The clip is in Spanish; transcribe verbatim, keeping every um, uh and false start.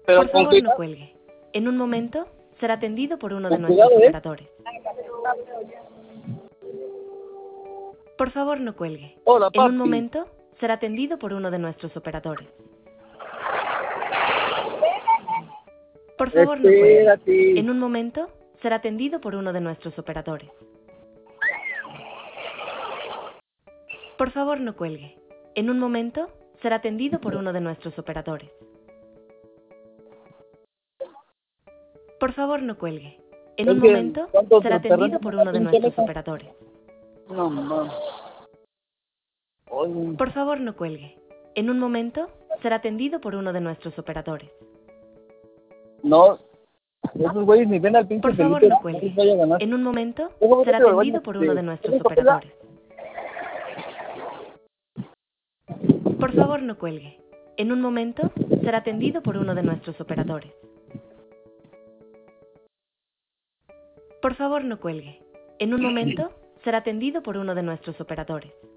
Pero Por con favor, no cuidado, cuelgue. En un momento será atendido por uno de con nuestros cuidado, ¿eh? operadores. Por favor, no cuelgue. Hola, En un papi. momento será atendido por uno de nuestros operadores. Por favor, no cuelgue. Espérate. En un momento será atendido por uno de nuestros operadores. Por favor, no cuelgue. En un momento será atendido por uno de nuestros operadores. Por favor, no cuelgue. En un Es que, momento ¿cuánto será terreno atendido por más la uno de pinche nuestros mesa? operadores. No, no. Oye, Por favor, no cuelgue. En un momento será atendido por uno de nuestros operadores. no. Esos güeyes ni ven al pinche Por favor, Felipe. no No les cuelgue. vaya a ganar. En un momento Luego será vete al baño. atendido por uno de nuestros ¿Tienes papel? operadores. Por favor, no cuelgue. En un momento será atendido por uno de nuestros operadores. Por favor, no cuelgue. En un momento será atendido por uno de nuestros operadores.